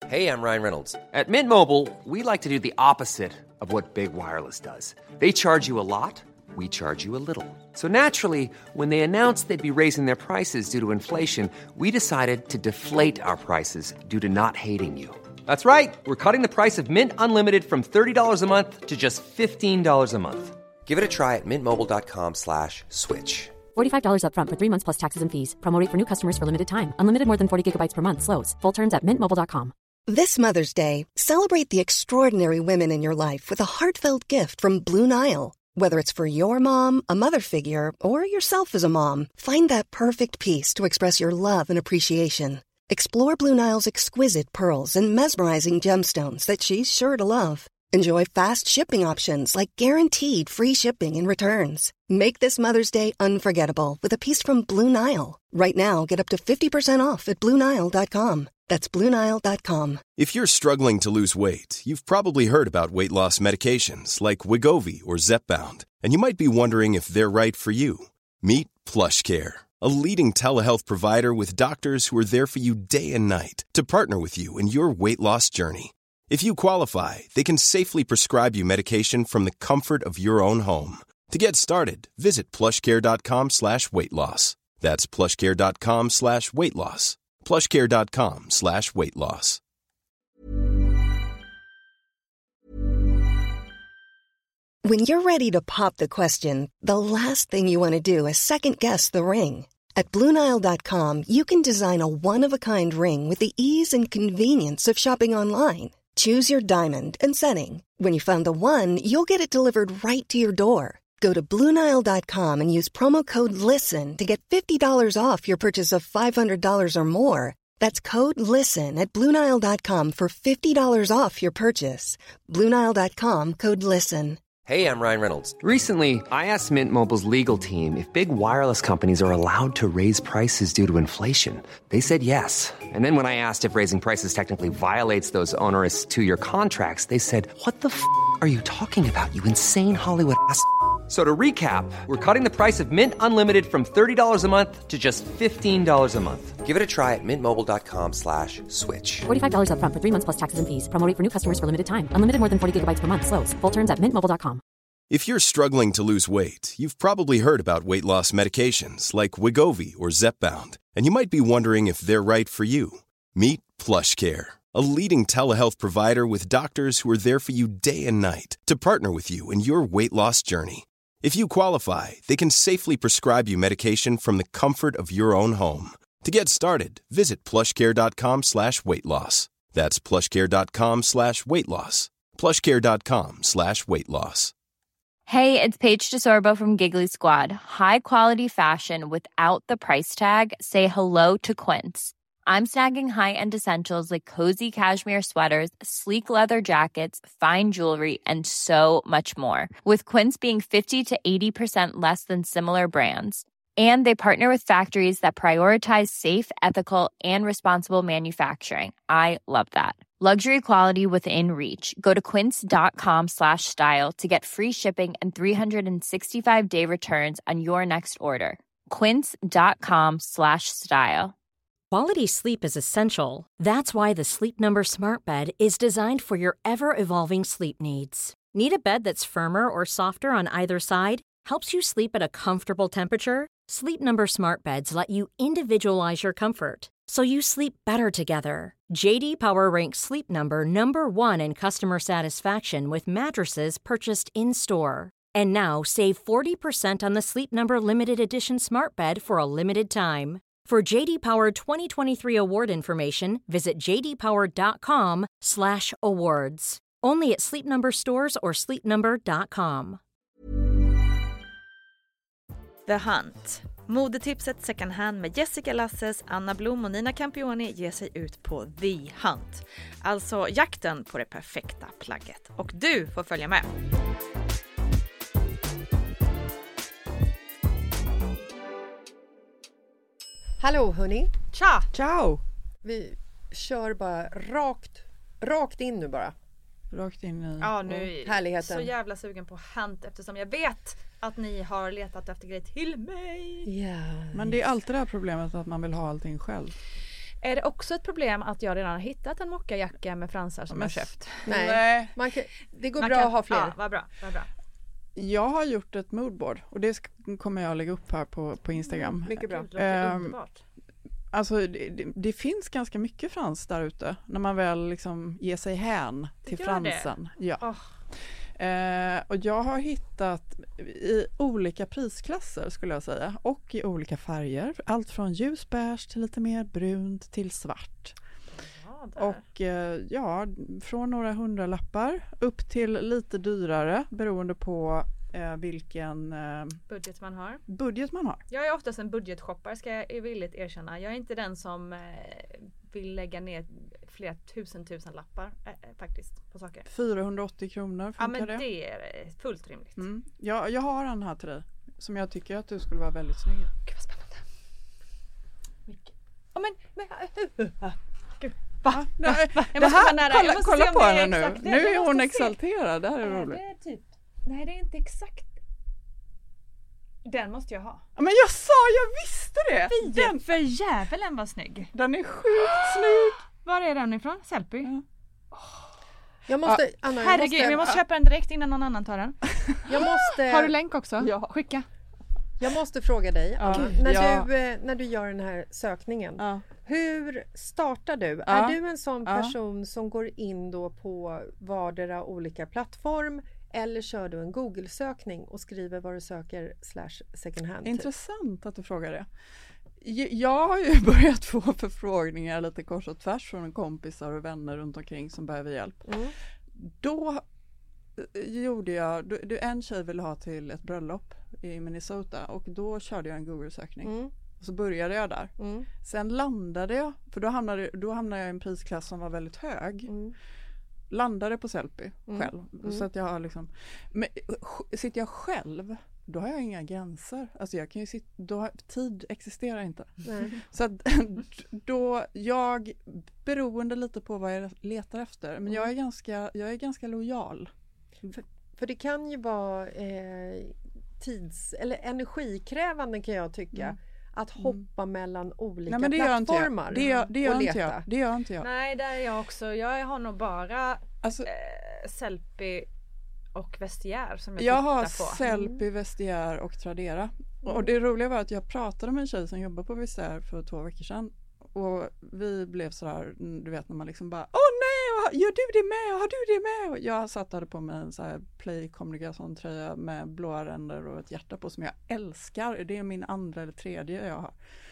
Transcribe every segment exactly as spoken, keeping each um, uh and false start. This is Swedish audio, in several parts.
Hey, I'm Ryan Reynolds. At Mint Mobile, we like to do the opposite of what Big Wireless does. They charge you a lot, we charge you a little. So naturally, when they announced they'd be raising their prices due to inflation, we decided to deflate our prices due to not hating you. That's right. We're cutting the price of Mint Unlimited from thirty dollars a month to just fifteen dollars a month. Give it a try at mintmobile.com slash switch. forty-five dollars up front for three months plus taxes and fees. Promo rate for new customers for limited time. Unlimited more than forty gigabytes per month. Slows full terms at mint mobile dot com. This Mother's Day, celebrate the extraordinary women in your life with a heartfelt gift from Blue Nile. Whether it's for your mom, a mother figure, or yourself as a mom, find that perfect piece to express your love and appreciation. Explore Blue Nile's exquisite pearls and mesmerizing gemstones that she's sure to love. Enjoy fast shipping options like guaranteed free shipping and returns. Make this Mother's Day unforgettable with a piece from Blue Nile. Right now, get up to fifty percent off at blue nile dot com. That's blue nile dot com. If you're struggling to lose weight, you've probably heard about weight loss medications like Wegovy or Zepbound, and you might be wondering if they're right for you. Meet PlushCare, a leading telehealth provider with doctors who are there for you day and night to partner with you in your weight loss journey. If you qualify, they can safely prescribe you medication from the comfort of your own home. To get started, visit plushcare.com slash weight loss. That's plushcare.com slash weight loss. plushcare.com slash weight loss. When you're ready to pop the question, the last thing you want to do is second-guess the ring. At blue nile dot com, you can design a one-of-a-kind ring with the ease and convenience of shopping online. Choose your diamond and setting. When you find the one, you'll get it delivered right to your door. Go to blue nile dot com and use promo code LISTEN to get fifty dollars off your purchase of five hundred dollars or more. That's code LISTEN at blue nile dot com for fifty dollars off your purchase. blue nile dot com, code LISTEN. Hey, I'm Ryan Reynolds. Recently, I asked Mint Mobile's legal team if big wireless companies are allowed to raise prices due to inflation. They said yes. And then when I asked if raising prices technically violates those onerous two-year contracts, they said, what the f*** are you talking about, you insane Hollywood ass f- So to recap, we're cutting the price of Mint Unlimited from thirty dollars a month to just fifteen dollars a month. Give it a try at mintmobile.com slash switch. forty-five dollars up front for three months plus taxes and fees. Promo rate for new customers for limited time. Unlimited more than forty gigabytes per month. Slows full terms at mint mobile dot com. If you're struggling to lose weight, you've probably heard about weight loss medications like Wegovy or Zepbound, and you might be wondering if they're right for you. Meet PlushCare, a leading telehealth provider with doctors who are there for you day and night to partner with you in your weight loss journey. If you qualify, they can safely prescribe you medication from the comfort of your own home. To get started, visit plushcare.com slash weight loss. That's plushcare.com slash weight loss. plushcare.com slash weight loss. Hey, it's Paige DeSorbo from Giggly Squad. High quality fashion without the price tag. Say hello to Quince. I'm snagging high-end essentials like cozy cashmere sweaters, sleek leather jackets, fine jewelry, and so much more. With Quince being fifty to eighty percent less than similar brands. And they partner with factories that prioritize safe, ethical, and responsible manufacturing. I love that. Luxury quality within reach. Go to quince.com slash style to get free shipping and three sixty-five day returns on your next order. Quince.com slash style. Quality sleep is essential. That's why the Sleep Number Smart Bed is designed for your ever-evolving sleep needs. Need a bed that's firmer or softer on either side? Helps you sleep at a comfortable temperature? Sleep Number Smart Beds let you individualize your comfort, so you sleep better together. J D Power ranks Sleep Number number one in customer satisfaction with mattresses purchased in-store. And now save forty percent on the Sleep Number Limited Edition Smart Bed for a limited time. For J D Power twenty twenty-three award information, visit jdpower.com slash awards. Only at Sleep Number stores or sleep number dot com. The Hunt. Modetipset second hand med Jessica Lasses, Anna Blom och Nina Campioni ger sig ut på The Hunt. Alltså jakten på det perfekta plagget. Och du får följa med. Hallå hörni. Tja! Ciao! Vi kör bara rakt, rakt in nu bara. Rakt in i... Ja, nu är härligheten. Så jävla sugen på Hunt eftersom jag vet att ni har letat efter grejer till mig. Yeah. Men det är alltid det här problemet att man vill ha allting själv. Är det också ett problem att jag redan har hittat en mockajacka med fransar som Men, jag köpt? Nej, Nej. Man kan, det går Man bra kan- att ha fler. Ja, vad bra, vad bra. Jag har gjort ett moodboard och det sk- kommer jag lägga upp här på, på Instagram. Mycket bra. Det låter Ehm, underbart. Alltså det, det, det finns ganska mycket frans där ute när man väl liksom ger sig hän till gör det? fransen. Ja. Åh. Eh, och jag har hittat i olika prisklasser skulle jag säga och i olika färger. Allt från ljusbeige till lite mer brunt till svart. Ja, där. Och eh, ja, från några hundralappar upp till lite dyrare beroende på eh, vilken eh, Budget man har. budget man har. Jag är oftast en budgetshoppare ska jag villigt erkänna. Jag är inte den som eh, vill lägga ner flera tusen tusen lappar eh, faktiskt på saker. fyrahundraåttio kronor, Ja funkar men det? det är fullt rimligt. Mm. Jag, jag har en här till dig som jag tycker att du skulle vara väldigt snygg i. Gud vad spännande. Mycket. Oh, men, men, uh, uh, gud. Va? Nej, Jag det måste här, vara nära. Jag kolla, måste kolla se om på det är henne nu. exakt det. Nu Jag är måste hon se. exalterad. Det här är Är roligt. det typ... Nej det är inte exakt. Den måste jag ha. Ja, men jag sa, jag visste det! Den för jävlen var snygg. Den är sjukt snygg! Var är den ifrån? Selfie? Ja. Jag måste, Anna, jag Herregud, måste, vi måste köpa den direkt innan någon annan tar den. jag måste, Har du länk också? Ja. Skicka. jag måste fråga dig, Ja. Anna, när, Ja. du, eh, när du gör den här sökningen, Ja. hur startar du? Ja. Är du en sån Ja. person som går in då på vardera olika plattform eller kör du en Google-sökning och skriver vad du söker slash second hand? Typ? Intressant att du frågar det. J- Jag har ju börjat få förfrågningar lite kors och tvärs från kompisar och vänner runt omkring som behöver hjälp. Mm. Då gjorde jag, då, då en tjej ville ha till ett bröllop i Minnesota och då körde jag en Google-sökning. Mm. Och så började jag där. Mm. Sen landade jag, för då hamnade, då hamnade jag i en prisklass som var väldigt hög. Mm. Landade på Sellpy Mm. själv. Mm. Så att jag har liksom, men sj- sitter jag själv, då har jag inga gränser. Alltså jag kan ju sitta, då har, tid existerar inte. Nej. Så att då, jag, beroende lite på vad jag letar efter, men jag är ganska, jag är ganska lojal. För det kan ju vara eh, tids eller energikrävande kan jag tycka. Mm. Att hoppa mellan olika Nej, men det gör inte jag. plattformar Det gör, det gör och inte leta. jag. Det gör inte jag. Nej, där är jag också. Jag har nog bara Alltså, eh, Sellpy och Vestiaire som jag, jag tittar har på. Sellpy, Vestiaire och Tradera. Och det roliga var att jag pratade med en tjej som jobbar på Vestiaire för två veckor sedan. Och vi blev sådär, du vet när man liksom bara, åh nej, gör du det med? Har du det med? Och jag satt och hade på mig en så här Play Communication tröja med blåa ränder och ett hjärta på som jag älskar. Det är min andra eller tredje jag har.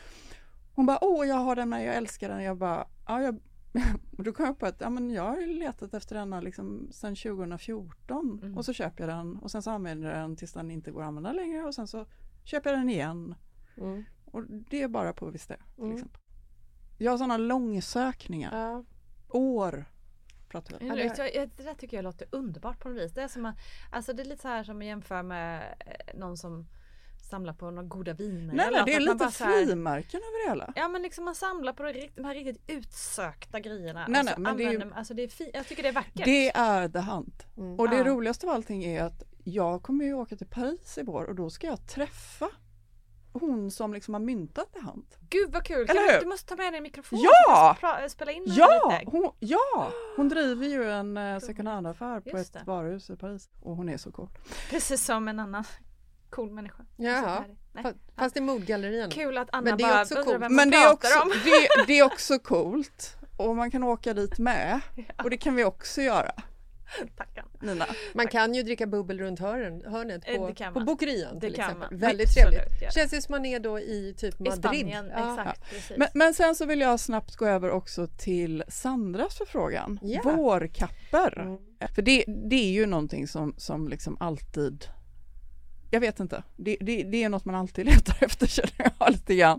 Hon bara, åh jag har den här, jag älskar den. Jag bara, ja jag... Och då kom jag på att ja, men jag har letat efter den här liksom sedan tjugo fjorton Mm. och så köper jag den och sen så använder jag den tills den inte går att använda längre och sen så köper jag den igen. Mm. Och det är bara på Vista till Mm. exempel. Jag har sådana långsökningar. Ja. År pratar vi. Ja, det, jag, det där tycker jag låter underbart på något vis. Det är, som att, alltså det är lite så här som att jämföra med eh, någon som samlar på några goda viner. Nej, eller nej, något, det är att man lite bara så här- frimärken över det hela. Ja men liksom man samlar på de, rikt- de här riktigt utsökta grejerna. Nej, och så nej, men det är ju- använder- alltså det är fi- jag tycker det är vackert. Det är the hunt. Mm. Och det Ja. roligaste av allting är att jag kommer ju åka till Paris i vår och då ska jag träffa hon som liksom har myntat the hunt. Gud vad kul. Eller Kan hur? du, du måste ta med dig en mikrofon. Ja! Så vi ska pra- spela in Ja lite. hon, ja, hon driver ju en eh, second hand-affär på Just ett det. varuhus i Paris och hon är så cool. Precis som en annan cool människa. Jaha. Nej. Fa- Fast i modgallerian. Kul att Anna Men det är bara också undrar coolt. vem Men man det är, pratar också, om. det, det är också coolt och man kan åka dit med och det kan vi också göra, Tackan. Nina. Man kan ju dricka bubbel runt hörn, hörnet Eh, på, det kan på man. Bokerian Det till kan exempel. man. Väldigt Absolut, trevligt. ja. Känns ju som man är då i typ I Madrid. Spanien, Ja. exakt. Precis. Men, men sen så vill jag snabbt gå över också till Sandras förfrågan. Ja. Vårkapper. Mm. För det, det är ju någonting som, som liksom alltid, jag vet inte, det, det, det är något man alltid letar efter känner jag lite grann.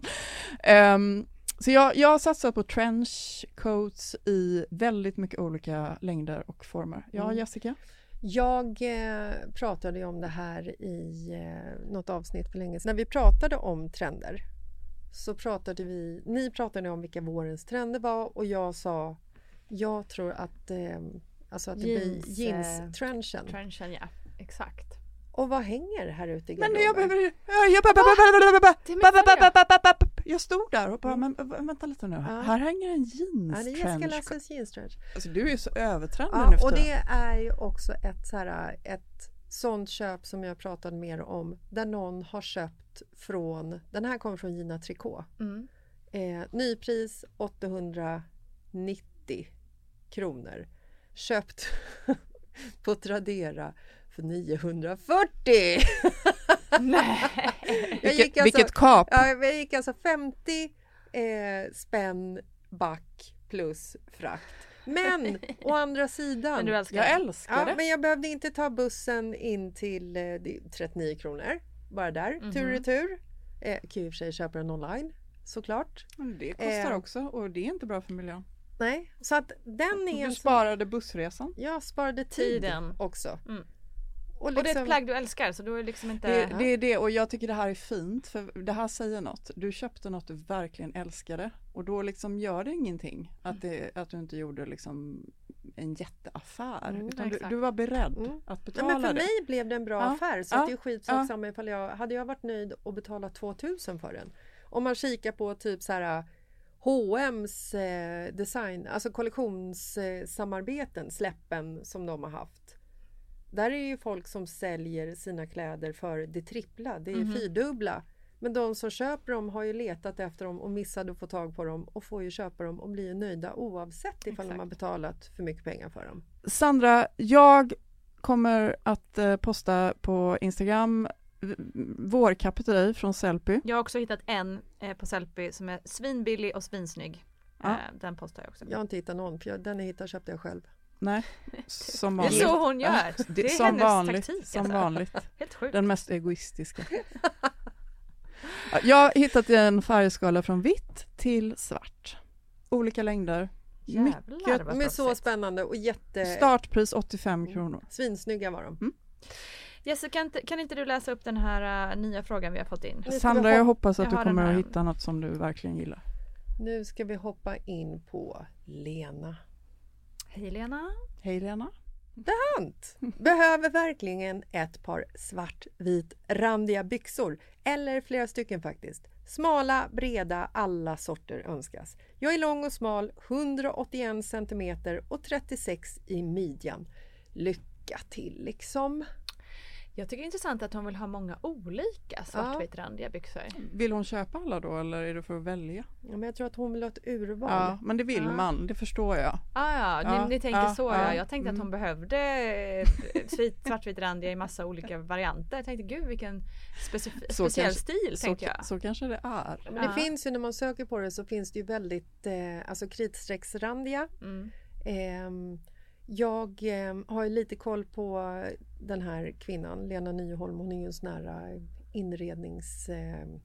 Um, så jag, jag har satsat på trenchcoats i väldigt mycket olika längder och former. Ja, Mm. Jessica? Jag eh, pratade ju om det här i eh, något avsnitt för länge sedan. När vi pratade om trender så pratade vi, ni pratade om vilka vårens trender var och jag sa, jag tror att, eh, alltså att det Jeans, blir eh, jeans-trenchen. Trenchen, ja. Exakt. Och vad hänger här ute i Men jag garderoben? behöver... Jag behöver... Det är min färg. jag stod där och bara, mm. men vänta lite nu. Ja. Här hänger en jeans ja, det är Jessica Lasses jeans trench. Alltså du är ju så övertrendig ja, nu för och det är ju också ett, så här, ett sånt köp som jag pratade mer om. Där någon har köpt från, den här kommer från Gina Tricot. Mm. Eh, nypris åttahundranittio kronor. Köpt på Tradera för niohundrafyrtio. Nej. Jag gick vilket, alltså, vilket kap. Ja, jag gick alltså femtio eh, spänn back plus frakt. Men å andra sidan. Men du älskar jag älskar ja, det. Men jag behövde inte ta bussen in till eh, trettionio kronor. Bara där. Mm-hmm. Tur och retur. Eh, kan ju i och för sig köpa den online. Såklart. Men det kostar eh, också. Och det är inte bra för miljön. Nej. Så att den är. Du sparade bussresan. Jag sparade tid Tiden. också. Mm. Och, liksom, och det är ett plagg du älskar så du är liksom inte... Det, det är det och jag tycker det här är fint för det här säger något. Du köpte något du verkligen älskade och då liksom gör det ingenting att, det, att du inte gjorde liksom en jätteaffär. Mm, utan du, du var beredd mm. att betala det. Ja, men för det. mig blev det en bra ja, affär så ja, att det är skitsak ja. samma ifall jag, hade jag varit nöjd och betalat tvåtusen för den. Om man kikar på typ så här H och M:s eh, design, alltså kollektionssamarbeten, eh, släppen som de har haft. Där är ju folk som säljer sina kläder för det trippla, det är mm-hmm. fyrdubbla. Men de som köper dem har ju letat efter dem och missade att få tag på dem och får ju köpa dem och blir nöjda oavsett ifall Exakt. de har betalat för mycket pengar för dem. Sandra, jag kommer att eh, posta på Instagram vårkappor till dig från Sellpy. Jag har också hittat en eh, på Sellpy som är svinbillig och svinsnygg. Ja. Eh, den postar jag också. Jag har inte hittat någon, för jag, den jag hittade köpte jag själv. Nej, som vanligt. Det är så hon gör. Ja, det, det är som hennes vanligt, taktik. Som alltså. vanligt. Helt sjukt. Den mest egoistiska. Jag har hittat en färgskala från vitt till svart. Olika längder. Jävlar, mycket. Men så spännande och jätte... Startpris åttiofem kronor. Svinsnygga var de. Mm. Jessica, kan inte, kan inte du läsa upp den här uh, nya frågan vi har fått in? Sandra, jag hoppas att jag du kommer att hitta något som du verkligen gillar. Nu ska vi hoppa in på Lena. Hej Lena. Hej Lena. Dant! Behöver verkligen ett par svartvit randiga byxor. Eller flera stycken faktiskt. Smala, breda, alla sorter önskas. Jag är lång och smal, hundraåttioen centimeter och trettiosex i midjan. Lycka till liksom. Jag tycker det är intressant att hon vill ha många olika svartvitrandiga byxor. Vill hon köpa alla då eller är det för att välja? Ja, men jag tror att hon vill ha ett urval. Ja, men det vill ja. man, det förstår jag. Ah, ja, ja. Ni, ni tänker ja, så ja. ja. Jag tänkte mm. att hon behövde svartvitrandiga i massa olika varianter. Jag tänkte, gud vilken specif- speciell kanske, stil, så, tänkte jag. Så kanske det är. Men det ja. finns ju, när man söker på det så finns det ju väldigt eh, alltså kritstrecksrandiga. Mm. Eh, Jag eh, har ju lite koll på den här kvinnan, Lena Nyholm. Hon är ju en sån här inredningsguru.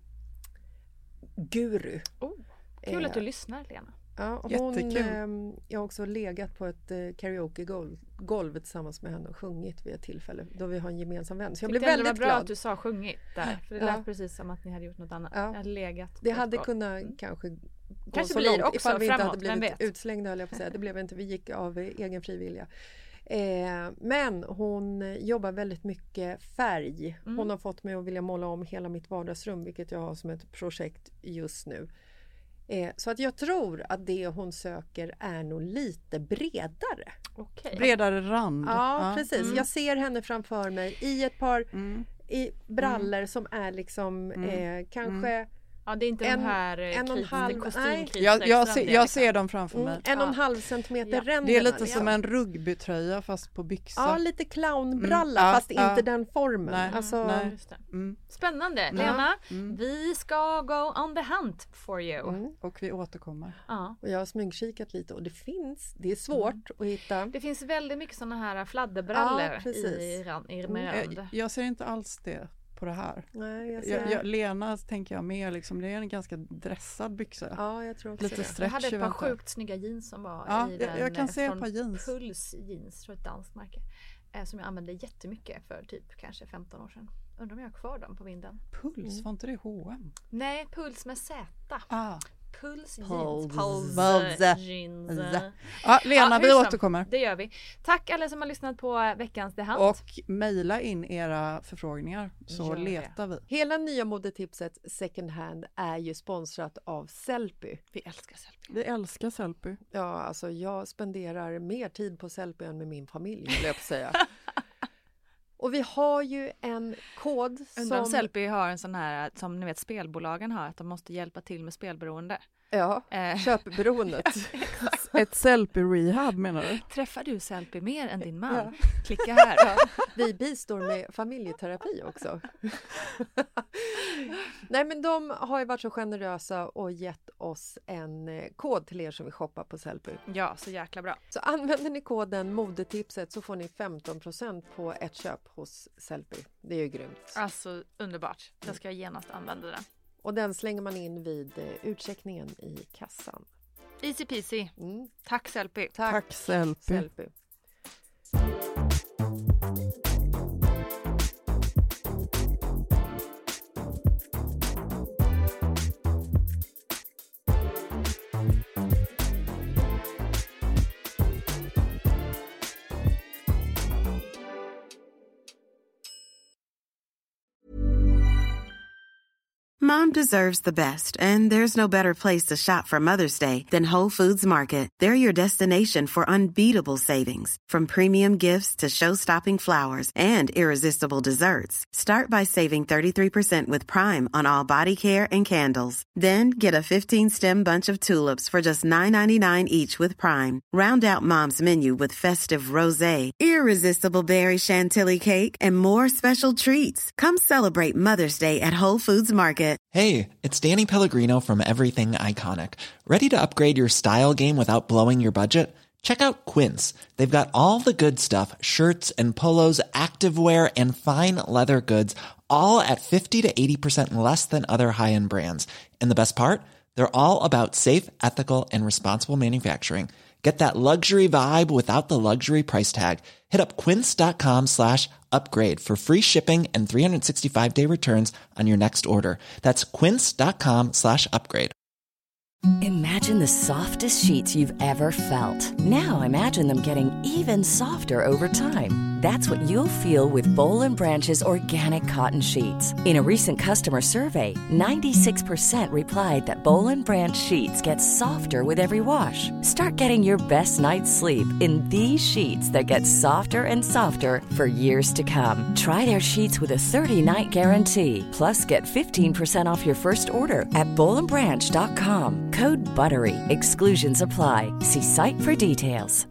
Eh, oh, kul eh, att du lyssnar, Lena. Ja, hon, eh, jag har också legat på ett eh, karaoke-golv tillsammans med henne och sjungit vid ett tillfälle då vi har en gemensam vän. Så jag blev väldigt glad. Det var bra att du sa sjungit där, för det ja. lät precis som att ni hade gjort något annat. Ja. Jag hade legat. Det hade kunnat kanske gå kanske så blir långt också ifall vi framåt, inte hade blivit utslängda, höll jag på att säga. Det blev inte, vi gick av egen frivilliga. Eh, men hon jobbar väldigt mycket färg. Hon mm. har fått mig att vilja måla om hela mitt vardagsrum, vilket jag har som ett projekt just nu. Eh, så att jag tror att det hon söker är nog lite bredare. Okay. Bredare rand. Ja, ja. precis. Mm. Jag ser henne framför mig i ett par mm. i brallor mm. som är liksom mm. eh, kanske mm. Ja, det är inte en, de här en och en halv, jag, jag, ser, jag ser dem framför mig. Mm, en och en halv centimeter ja. ränderna. Det är lite liksom. som en rugbytröja fast på byxa. Ja, lite clownbralla mm. fast ja, inte ja. den formen. Nej, alltså, nej. Mm. Spännande. Mm. Lena, mm. vi ska go on the hunt for you. Mm. Och vi återkommer. Ja. Och jag har smygkikat lite och det finns, det är svårt mm. att hitta. Det finns väldigt mycket sådana här fladderbrallor ja, i, i med rand. Jag, jag ser inte alls det. På det här. Nej, jag ser... jag, jag, Lena tänker jag mer liksom, det är en ganska dressad byxa. Ja, jag tror också lite det. Stretch, jag hade ett par sjukt snygga jeans som var ja, i jag, den jag kan se från ett par jeans. Puls jeans, tror jag, ett dansmärke. Eh, som jag använde jättemycket för typ kanske femton år sedan. Undrar om jag har kvar dem på vinden. Puls, mm. var inte det H och M? Nej, Puls med Z. Ah. Puls jeans. Puls. Puls jeans. Ja, Lena, Ja, vi hur som, återkommer. Det gör vi. Tack alla som har lyssnat på veckans Det Hant. Och mejla in era förfrågningar så Gör letar vi. Hela nya modetipset Second Hand är ju sponsrat av Sellpy. Vi älskar Sellpy. Vi älskar Sellpy. Ja, alltså jag spenderar mer tid på Sellpy än med min familj, vill jag säga. Och vi har ju en kod Undrar om som... Sellpy har en sån här, som ni vet spelbolagen har, att de måste hjälpa till med spelberoende. Ja, Eh. köpberoendet. Ett Sellpy-rehab menar du? Träffar du Sellpy mer än din man? Ja. Klicka här. Ja, vi bistår med familjeterapi också. Nej, men de har ju varit så generösa och gett oss en eh, kod till er som vill shoppa på Sellpy. Ja, så jäkla bra. Så använder ni koden modetipset så får ni femton procent på ett köp hos Sellpy. Det är ju grymt. Alltså underbart. Jag ska genast använda den. Och den slänger man in vid eh, utcheckningen i kassan. Easy peasy. Mm. Tack Sellpy. Tack, Tack Sellpy. Sellpy. Mom deserves the best, and there's no better place to shop for Mother's Day than Whole Foods Market. They're your destination for unbeatable savings, from premium gifts to show-stopping flowers and irresistible desserts. Start by saving thirty-three percent with Prime on all body care and candles. Then get a fifteen-stem bunch of tulips for just nine ninety-nine each with Prime. Round out Mom's menu with festive rosé, irresistible berry chantilly cake, and more special treats. Come celebrate Mother's Day at Whole Foods Market. Hey, it's Danny Pellegrino from Everything Iconic. Ready to upgrade your style game without blowing your budget? Check out Quince. They've got all the good stuff, shirts and polos, activewear, and fine leather goods, all at fifty to eighty percent less than other high-end brands. And the best part? They're all about safe, ethical, and responsible manufacturing. Get that luxury vibe without the luxury price tag. Hit up quince.com slash upgrade for free shipping and three sixty-five day returns on your next order. That's quince.com slash upgrade. Imagine the softest sheets you've ever felt. Now imagine them getting even softer over time. That's what you'll feel with Boll and Branch's organic cotton sheets. In a recent customer survey, ninety-six percent replied that Boll and Branch sheets get softer with every wash. Start getting your best night's sleep in these sheets that get softer and softer for years to come. Try their sheets with a thirty-night guarantee. Plus, get fifteen percent off your first order at boll and branch dot com. Code BUTTERY. Exclusions apply. See site for details.